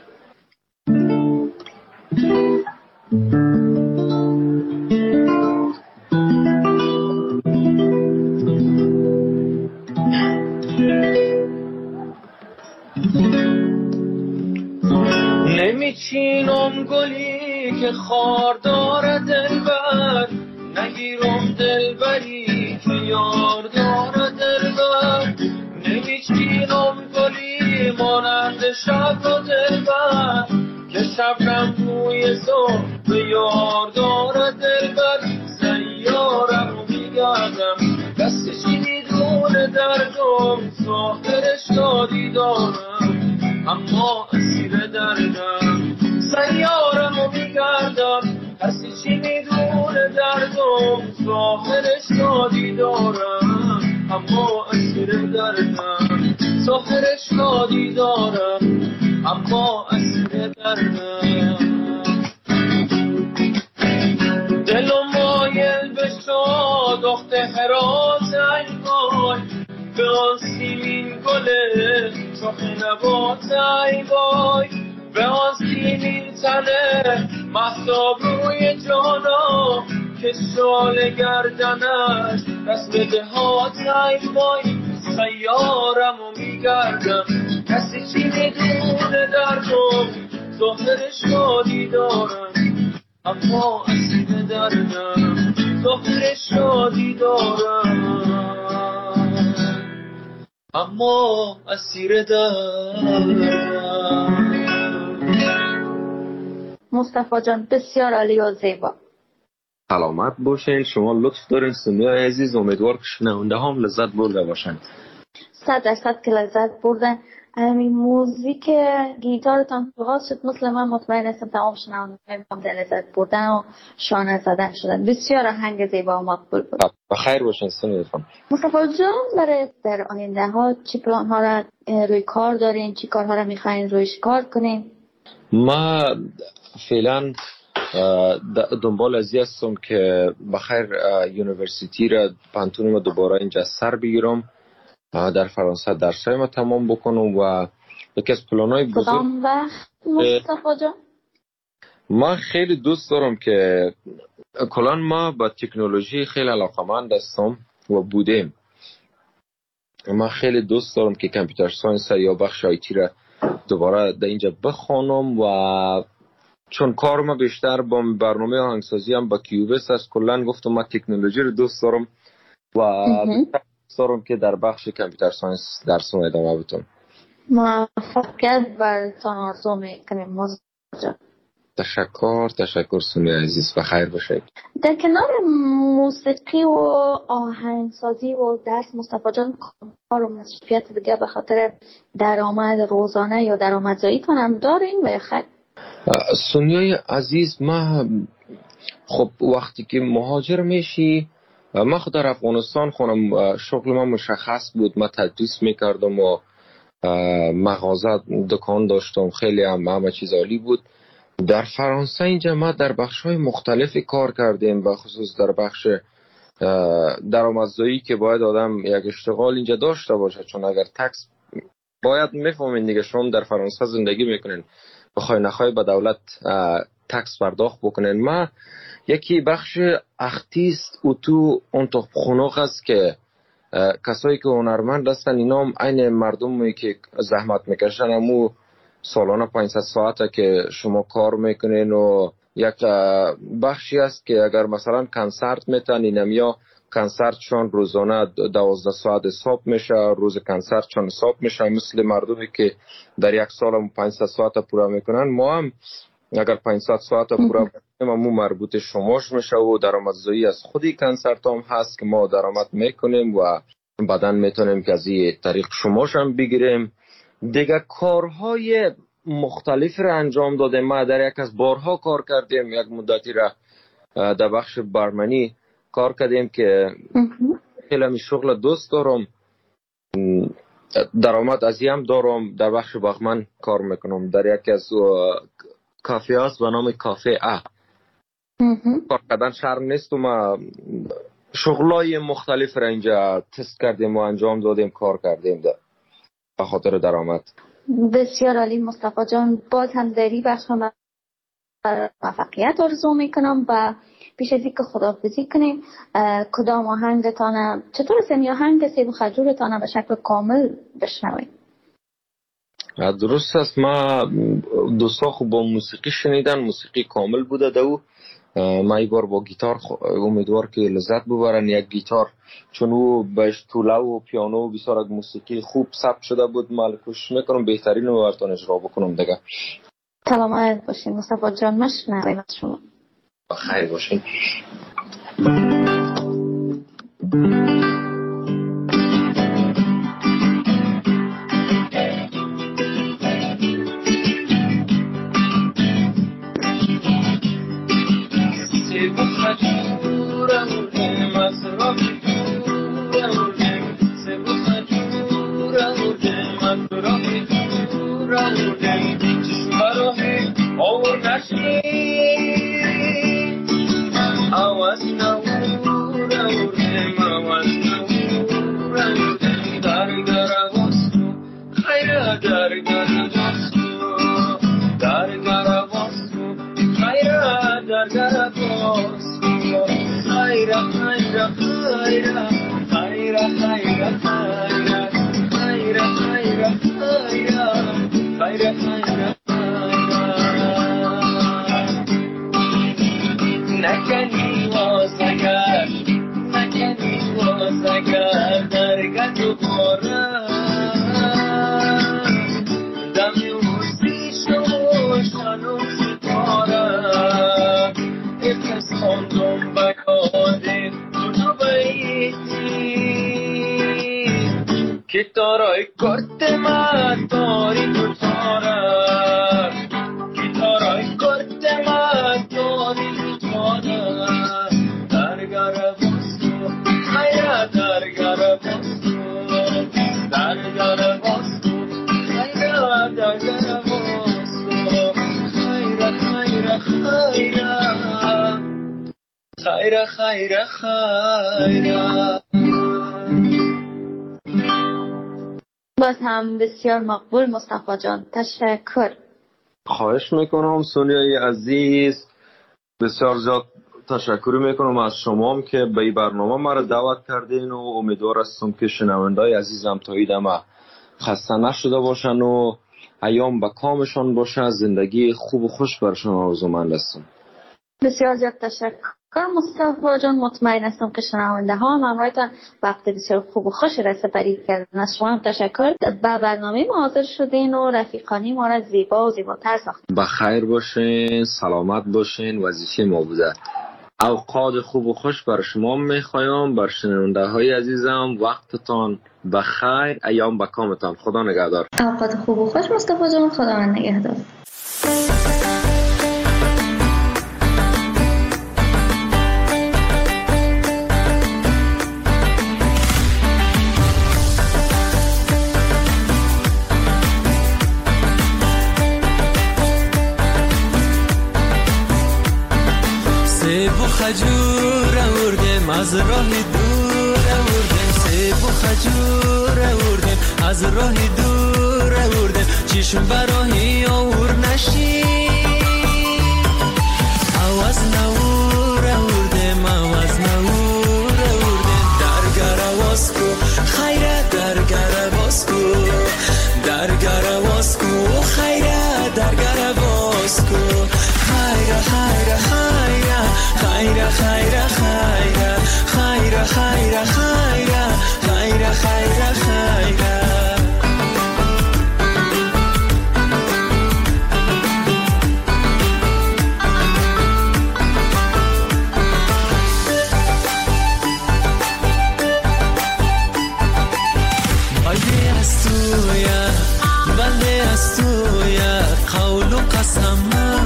نمیچینم گلی که خار داره دلبر، نگیرم دلبری که یار داره دلبر. نمیچینم گلی مانند شب و دلبر، که شبنم بوی صبح یار داره دلبر. سیارم و میگردم دست چی میدونه دردم، ظاهر شادی دارم اما اسیر دردم. سیارم و میگردم کسی چی میدونه دردم، ظاهر شادی دارم اما اسیر دردم. ظاهر شادی دارم اما اسیر دردم. دلم مایل به شاد دخت حراس انگای، به آن سیمین گله شاخ نبات ای وای. به آن سیمین تنه مهتاب روی جانا، که شال گردنش دست به دهات ای وای. سیارم و میگردم کسی چی میدونه دردم، ظاهر شادی دارم اما اسیر دردم. ظاهر شادی دارم اما اسیر دردم. مصطفی جان بسیار عالی و زیبا. سلامت باشین. شما لطف دارین سنوی عزیز. امیدوار که شنونده هم لذت برده باشن. 100% که لذت بردن. همین موزیک گیتارتان آغاز شد، مثل من مطمئن هستم تمام شنونده هم در لذت بردن و شانه زدن شدن. بسیار آهنگ زیبا و مقبول بود. بخیر باشین سنوی خانم. مصطفی جان برای در آینده ها چی پلان ها را روی کار دارین؟ چی کارها را میخواین رویش کار کنین؟ ما فعلا دنبال ازی هستم که بخیر یونیورسیتی را پانتون ما دوباره اینجا سر بگیرم، در فرانسه درسای ما تمام بکنم و یکی از پلانای بزرگ. کدام وقت مصطفی جان؟ ما خیلی دوست دارم که کلان ما با تکنولوژی خیلی علاقمند هستم و بودیم. ما خیلی دوست دارم که کامپیوتر ساینس یا بخش آیتی را دوباره در اینجا بخونم و چون کار ما بیشتر با برنامه آهنگسازی هم با کیوبیس است، کلا گفتم من تکنولوژی رو دوست دارم و دوست دارم که در بخش کامپیوتر ساینس درسم ادامه بدم. موفقیت براتون آرزو میکنیم موزه. تشکر سونی عزیز و خیر باشید. در کنار موسیقی و آهنگسازی و درس مصطفی جان کار و مصروفیت دیگه به خاطر درآمد روزانه یا درآمدزاییتون هم دارین و یا خیر؟ سونی عزیز ما خب وقتی که مهاجر میشی، ما خود در افغانستان خونم شغل ما مشخص بود، ما تدریس میکردم و مغازه دکان داشتم، خیلی همه چیز عالی بود. در فرانسه اینجا ما در بخش‌های مختلفی کار کردیم، به خصوص در بخش درآمدزایی که باید آدم یک اشتغال اینجا داشته باشه، چون اگر تکس باید میفهمین دیگه، شما در فرانسه زندگی میکنین بخوای نخوای به دولت تکس پرداخت بکنین. ما یکی بخش اختیست اتو انتخاب خنوق است که کسایی که هنرمند هستن اینا هم عین مردمی که زحمت میکشن، همو سالانه 500 ساعته که شما کار میکنین و یک بخشی است که اگر مثلا کنسرت میتنین یا کنسرت چون روزانه 12 ساعت حساب میشه، روز کنسرت چون حساب میشه، مثل مردمی که در یک سال هم 500 ساعت پورا میکنن. ما هم اگر 500 ساعت پورا بکنیم همون مربوط شماش میشه و درآمدزایی از خودی کنسرت هم هست که ما درآمد میکنیم و بعداً میتونیم که از این طریق شماش هم بگیریم. دیگه کارهای مختلف را انجام دادیم. ما در یک از بارها کار کردیم، یک مدتی را در بخش برمنی کار کردیم که خیلی شغل دوست دارم، درآمد از هم دارم. در بخش باغمن کار میکنم، در یک از کافه هست به نام کافه کار کردن شرم نیست و ما شغلای مختلف را اینجا تست کردیم و انجام دادیم، کار کردیم به خاطر درآمد. بسیار عالی مصطفی جان، باز هم داری بخش موفقیت آرزو میکنم و پیش از اینکه خداحافظی کنیم کدام آهنگتان چطور سمی آهنگ سیب و خجورتان به شکل کامل بشنویم؟ درست است، ما دوستا خوب با موسیقی شنیدن، موسیقی کامل بوده دو. ما ای بار با گیتار امیدوار که لذت ببرن. یک گیتار چون او بهش توله و پیانو و بسیار موسیقی خوب ثبت شده بود، ما کوشش میکنم بهترین رو براتون اجرا بکنم دیگه. سلامت باشین مصطفی جان، مشنویم از شما. خیر باشین. باز هم بسیار مقبول مصطفی جان، تشکر. خواهش میکنم سونیای عزیز، بسیار زیاد تشکر میکنم از شما هم که به این برنامه ما را دعوت کردین و امیدوار هستم که شنونده‌های عزیزم تا ایدم خسته نشده باشن و ایام به کامشان باشه. زندگی خوب و خوش برشان آرزومند هستم. بسیار زیاد تشکر مصطفی جان. مطمئن هستم که شنونده ها هم همراهتان وقت بسیار خوب و خوشی را سپری کردن. از شما هم تشکر. به برنامه ما حاضر شدین و رفیقانی ما را زیبا و زیباتر ساختین. بخیر باشین، سلامت باشین. وظیفه ما بوده. اوقات خوب و خوش بر شما میخوایم. بر شنونده های عزیزم وقتتان بخیر، ایام به کامتان. خدا نگهدار. اوقات خوب و خوش مصطفی جان. خدا نگهدار. خجور آوردیم از راه دور آوردیم، سیب و خجور آوردیم از راه دور آوردیم، چشم براهی آور نشی آواز نور آوردیم، آواز نور آوردیم. درگر آواز کو خیره، درگر آواز کو، درگر آواز کو خیره، درگر آواز کو خیره خیره خیره خیره خیره خیره خیره خیره خیره خیره خیره. بنده از تویه، بنده از تویه قول و قسم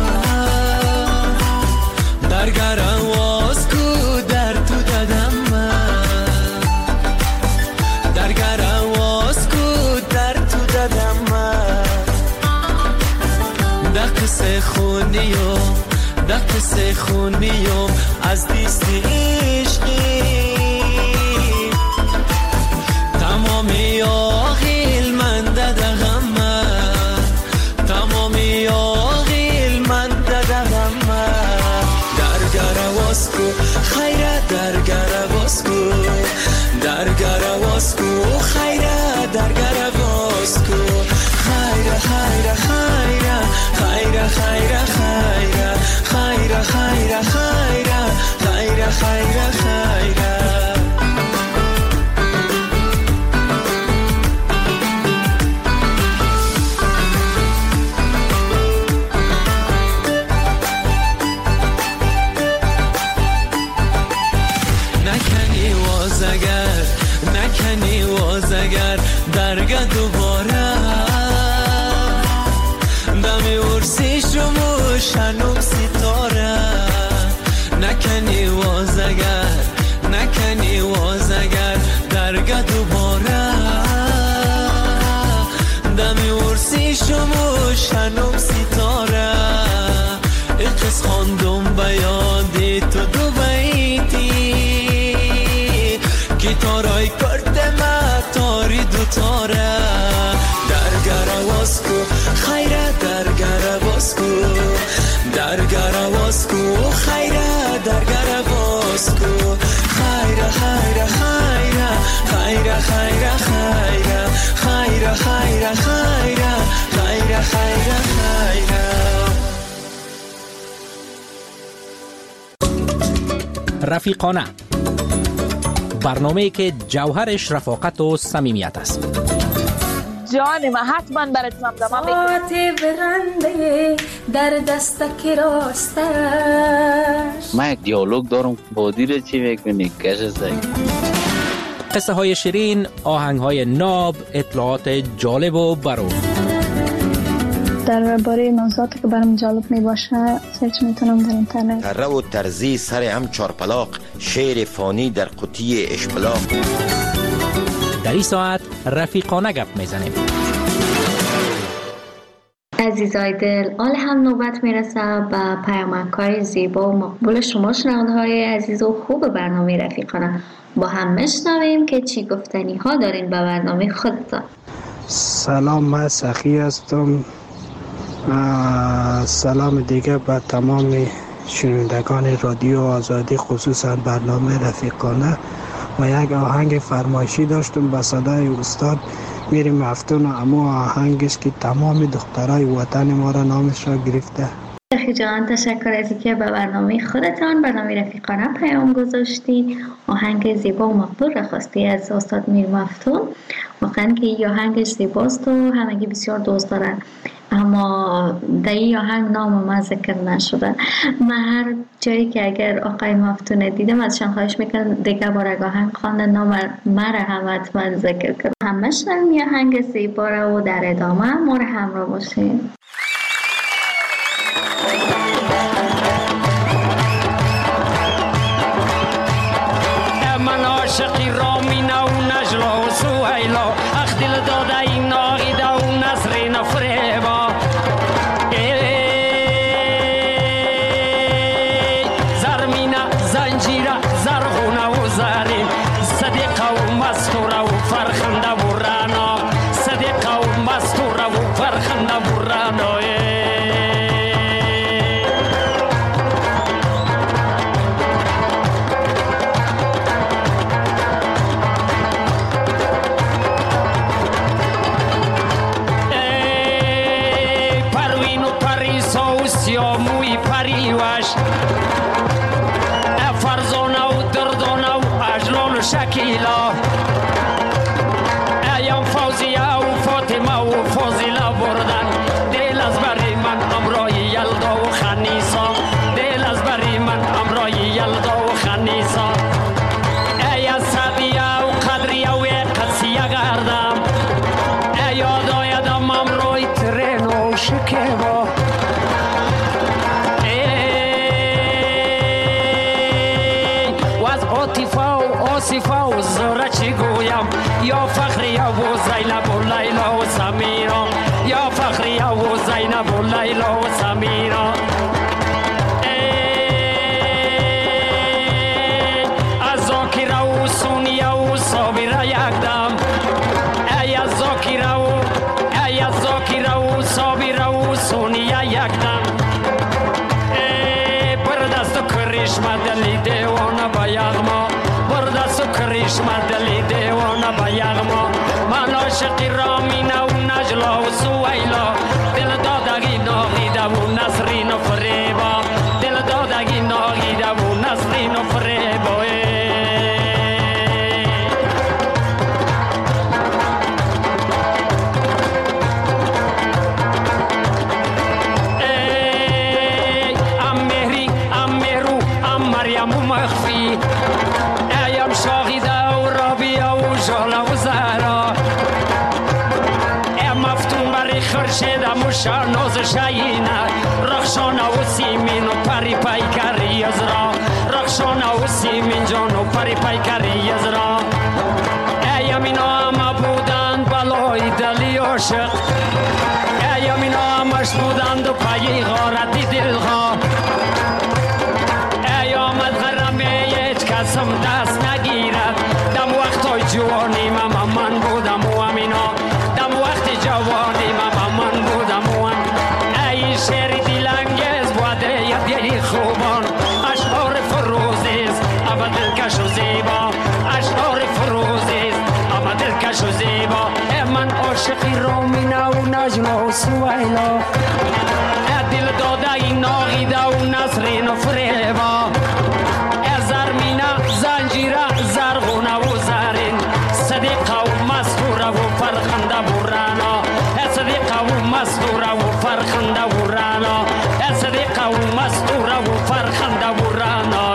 درگر آواز کو در تو دادم من، درگر آواز کو در تو دادم من. دقیقه خونیم، دقیقه خونیم از دیستی عشقی تمامی آغیل من دادم من، تمامی آغیل من دادم من. درگر آواز کو خیره، درگر آواز کو، درگر آواز کو خیره، درگر آواز کو خیره خیره خیره خیره خیره خیره خیره خیره خیره خیره خیره. نکنی واز اگر درگه دوباره دمی ورسیش رو موشنم ستاره. نکنی واز اگر، نکنی واز اگر درگه دوباره دمی ورسیش رو موشنم ستاره. اقص خواندم بیادی تو دو بیتی گیتارای کرد ما تاری دو تاره. درگر آواز کو خیره، درگر آواز کو، درگر آواز کو خیره، درگر آواز کو خیره خیره خیره خیره خیره خیره خیره خیره خیره خیره خیره. رفیقانه، برنامه‌ای که جوهرش رفاقت و صمیمیت است. جان من حتما برات زمزمه میکنم. ساعت برنده در دستک راستش. من یک دیالوگ دارم با دیره چی میکنی کش زنگ. قصه های شیرین، آهنگ های ناب، اطلاعات جالب و برو. درباره موضوعاتی که برام جالب می باشه سرچ میتونم در اینترنت. تره و ترزی سر هم چارپلاق، شعر فانی در قوطی اشپلاق. در این ساعت رفیقانه گپ میزنیم. عزیزای دل، حال هم نوبت میرسه به پیامک‌های زیبا و مقبول شما شنونده‌های عزیز و خوب برنامه رفیقانه. با هم میشنویم که چی گفتنی ها دارین به برنامه خودتان. سلام، من سخی هستم. سلام دیگه به تمام شنوندگان رادیو آزادی، خصوصا برنامه رفیقانه. و یک آهنگ فرمایشی داشتم به صدای استاد میریم مفتون و اما آهنگ است که تمام دخترای وطن ما را نامش را گرفته. شخی جان تشکر از اینکه به برنامه خودتان، برنامه رفیقانه پیام گذاشتی. آهنگ زیبا و مقبول را خواستی از استاد میر مفتون. واقعا که این آهنگش زیباست و همگی بسیار دوست دارن، اما در این آهنگ نام من ذکر نشده. من هر جایی که اگر آقای مفتون دیدم ازشان خواهش میکنم دیگه بار اگه آهنگ خوانده نام من را هم حتما ذکر کنم. همه شنم این آهنگ زیبا را و در ادامه ما را همراه باشیم. من عاشقی رامینا و نجلا و سویلا، اخ دل داده این ناغیده و نسرین فریبا، زرمینا زنجیره زرغونه و زرین، صدیقه و مستوره و فرخنده و رانا، صدیقه و مستوره و فرخنده و رانا. موی پریوش فرزانه و دردانه و اجلال و شکیلا، ایام فوزیه و فاطمه و فاضله بردن دل از بری من امرای یلدا و خنیسا، دل از بری من امرای یلدا و خنیسا. ای صدیه و قدریه و قدسیه گردم، ای یاد آیدم امرای ترین و شکیبا، آصفه و زهره چی گویم، یا فخریه و زینب و لیلا و سمیرا، یا فخریه و زینب و لیلا و سمیرا. از زاکیره و سونیه و صابره یکدم، ای از زاکیره و صابره و سونیه یکدم، بر دست و کرشمه دلی دیوانه به یغما، کرشمه دلی دیوانه به یغما. من عاشقی رامینه و نجلا و سویلا، دل دادگی ناغیده و نسرین و فریبا، دل دادگی ناغیده و نسرین و فریبا. ام مهری ام مهرو ام مریم و مخفی، ایم شاهیده و رابیه و جاله و زهرا، ام مفتون بری خرشیده و شانوز شیینه، رخشانه و سیمین و پری پیکری ازرا، رخشانه و سیمین جان و پری پیکری ازرا. ایم اینا همه بودند بلای دلی عاشق، ایم اینا همش بودند و پی غارتی دلها، ای آمد غرمه هیچ کسم دست نگیرد، دم وقتای جوانی من بودم و امینا، دم وقت جوانی من بودم و ام. ای شعر دلانگیز بوده یدی خوبان، اشعار فروزیست اما دلکش و زیبا، اشعار فروزیست اما دلکش و زیبا. من عاشقی رامینه و نجلا و سویلا، دل داده این ناغیده و نسرین و فریبا، زرمینه زنجیره زرغونه و زرین، صدیقه و مستوره و فرخنده و رانا، صدیقه و مستوره و فرخنده و رانا، صدیقه و مستوره و فرخنده و رانا.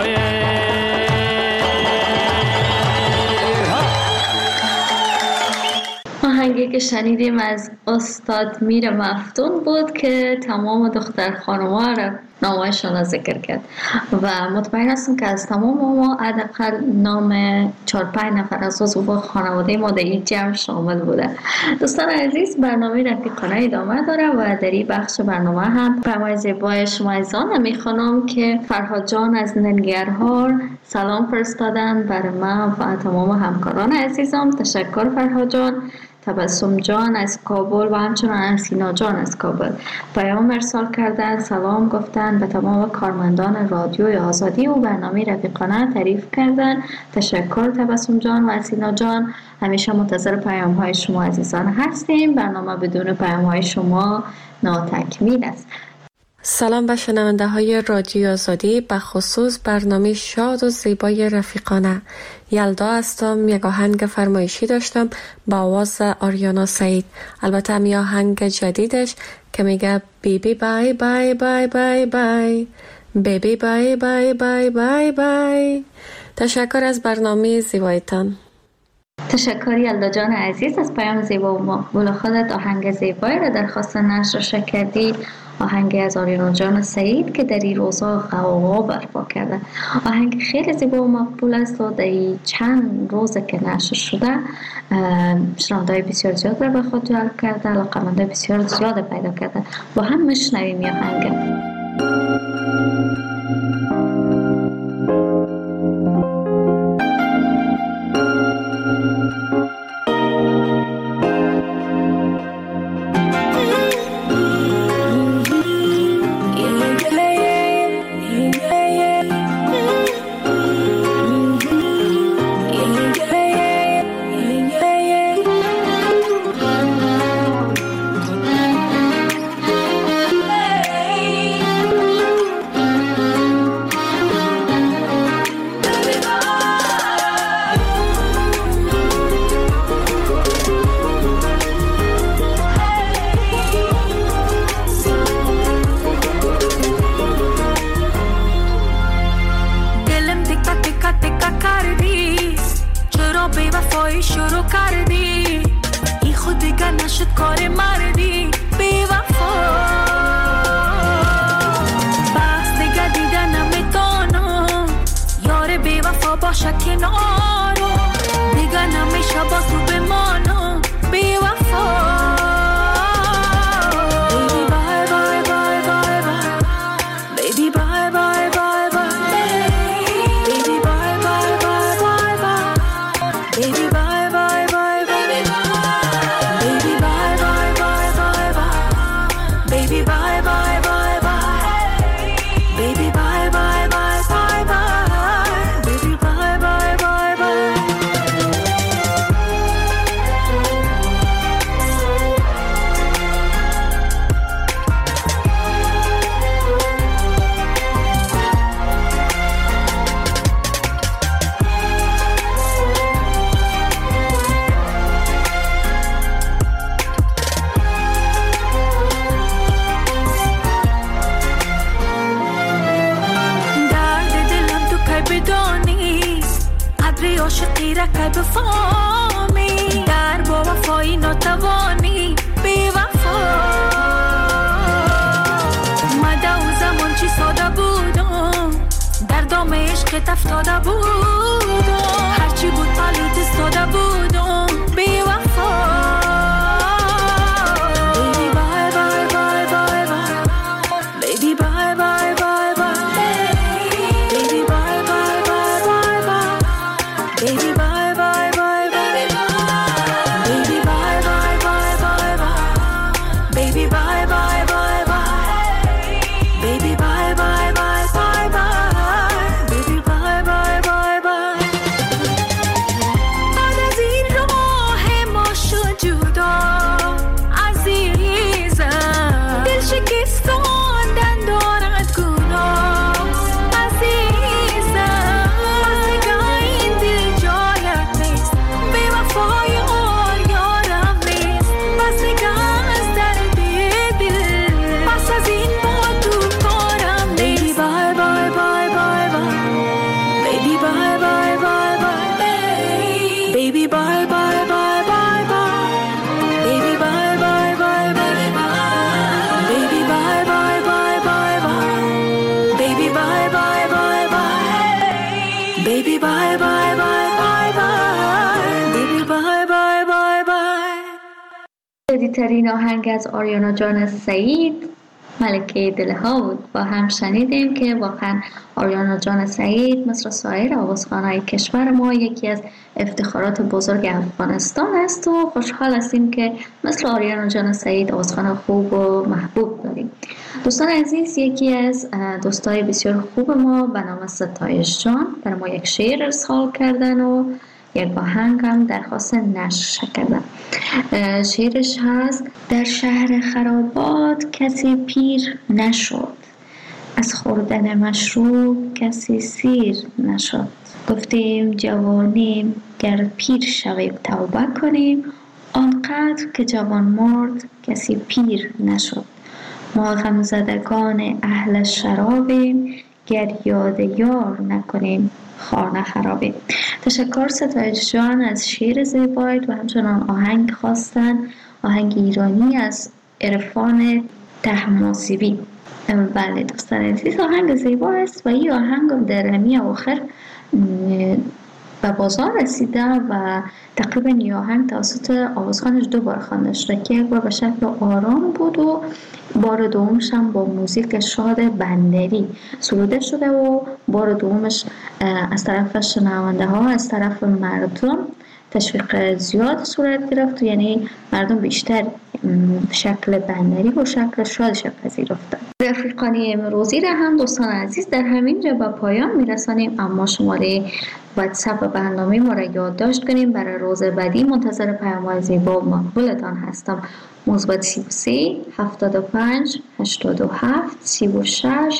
آهنگی که شنیدیم از استاد میر مفتون بود که تمام دختر خانم‌ها را نامشان را ذکر کرد و مطمئن هستم که از تمام ما حداقل نام 4-5 نفر از عضو خانواده ما در این جمع شامل بوده. دوستان عزیز، برنامه رفیقانه ادامه داره و در این بخش برنامه هم پیام زیبای شما عزیزان میخوانم که فرهاد جان از ننگرهار سلام فرستادن برای من و تمام همکاران عزیزم. تشکر فرهاد جان. تبسم جان از کابل و همچنان حسینا جان از کابل پیام ارسال کردن، سلام گفتن، به تمام کارمندان رادیوی آزادی و برنامه رفیقانه تعریف کردن. تشکر تبسم جان و حسینا جان. همیشه منتظر پیام های شما عزیزان هستیم. برنامه بدون پیام های شما ناتکمیل است. سلام به شنونده های رادیو آزادی، به خصوص برنامه شاد و زیبای رفیقانه. یلدا هستم. یک آهنگ فرمایشی داشتم با آواز آریانا سعید، البته همی آهنگ جدیدش که میگه بیبی بای بای بای بای بای، بیبی بای بای بای بای بای. تشکر از برنامه زیبایتان. تشکر یلدا جان عزیز از پیام زیبا و مقبول خودت. آهنگ زیبایی را درخواست نشر کردی، آهنگ از آریانا جان سعید که در این روزا غوغا برپا کرده. آهنگ خیلی زیبا و مقبول است و در چند روز که نشر شده شنونده‌های بسیار زیاد را به خود جلب کرده، علاقه‌مندان بسیار زیاد پیدا کرده. با هم میشنویم این آهنگ. جدیدترین آهنگ از آریانا جان سعید ملکه دلها بود و هم شنیدیم که واقعا آریانا جان سعید مثل سایر آوازخوان‌های کشور ما یکی از افتخارات بزرگ افغانستان است و خوشحال هستیم که مثل آریانا جان سعید آوازخوان خوب و محبوب داریم. دوستان عزیز، یکی از دوستای بسیار خوب ما به نام ستایش جان برای ما یک شعر ارسال کردن و یک آهنگ هم درخواست نشر کردن. شعرش هست: در شهر خرابات کسی پیر نشد، از خوردن مشروب کسی سیر نشد. گفتیم جوانیم گر پیر شویم توبه کنیم، آنقدر که جوان مرد کسی پیر نشد. ما غمزدگان اهل شرابیم، گر یاد یار نکنیم خانه خرابیم. تشکر ستایش جان از شعر زیبایت و همچنان آهنگ خواستن، آهنگ ایرانی از عرفان طهماسبی. بله دوستان عزیز، آهنگ زیبا است و این آهنگ در همی آخر به بازار رسیده و تقریبا این آهنگ توسط آوازخوانش 2 بار خوانده شده که یک بار به شکل آرام بود و بار دومش هم با موزیک شاد بندری سروده شده و بار دومش از طرف شنونده ها، از طرف مردم تشویق زیاد صورت گرفت، یعنی مردم بیشتر شکل بندری و شکل شادش پذیرفتند. رفیقانی امروزی را هم دوستان عزیز در همین جا به پایان میرسانیم، اما شماره واتساپ برنامه ما را یادداشت کنیم. برای روز بعدی منتظر پیام‌های زیبا و مقبولتان هستم. مثبت 33 75 87 36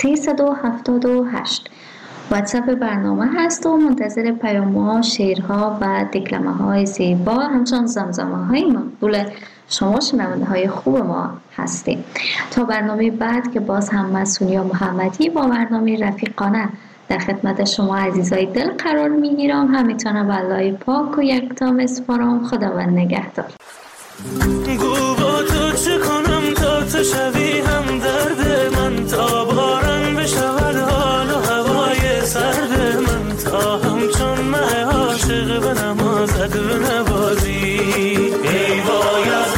378 واتساپ برنامه هست و منتظر پیام‌ها، شعرها و دکلمه‌های زیبا همچنان زمزمه‌های مقبول شما شنونده‌های خوب ما هستیم. تا برنامه بعد که باز هم من سونیا محمدی با برنامه رفیقانه در خدمت شما عزیزای دل قرار میگیرم. همیتونه به الله پاک و یکتا میسپارم. خداوند نگهدار. گو با تو چه کنم تا تو شوی هم درد من، تا بارم بشود حال و هوای سرد من، تا همچون مه عاشق به نمازت بنوازی. ای وای از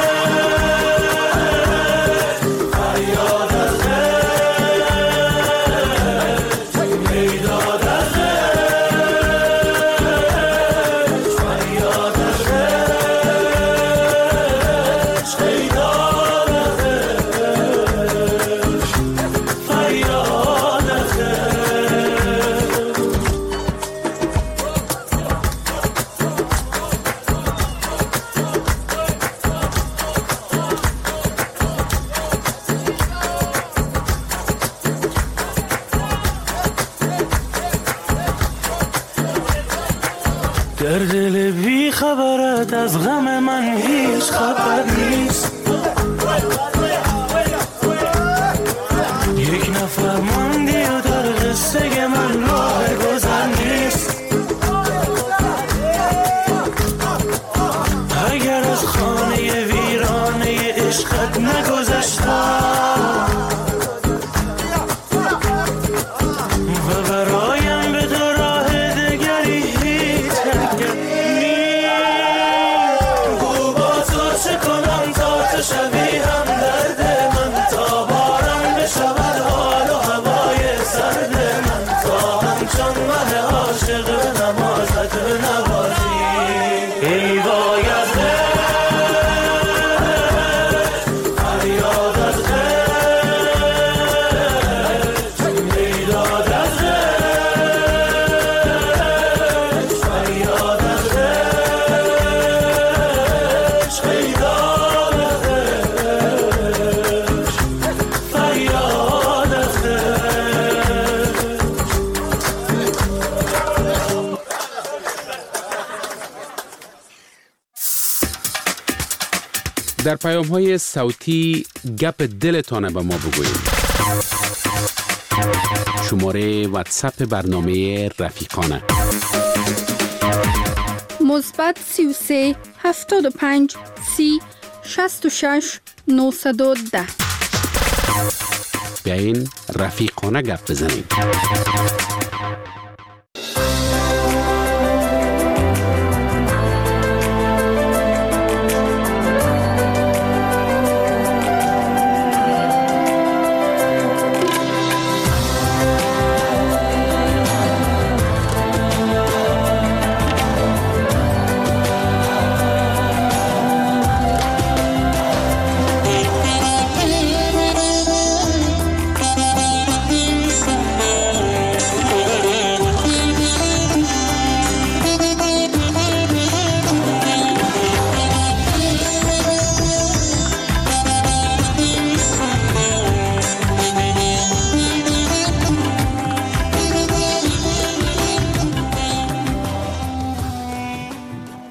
در دل بی خبرت از غم من هیچ خبر نیست. یک نفر ماندی و در قصه من راه گذر نیست. اگر از خانه ویرانه عشقت نگذشتم و برایم به تو راه دگری هیچ گو با تو چه کنم تا تو شوی هم درد من، تا بارم بشود حال و هوای سرد من، تا همچون مه عاشق به نمازت بنوازی. ای وای از در پیام‌های صوتی گپ دلتان به ما بگویید. شماره واتساپ برنامه رفیقانه مثبت 33 75 30 66 910. بیاین رفیقانه گپ بزنیم.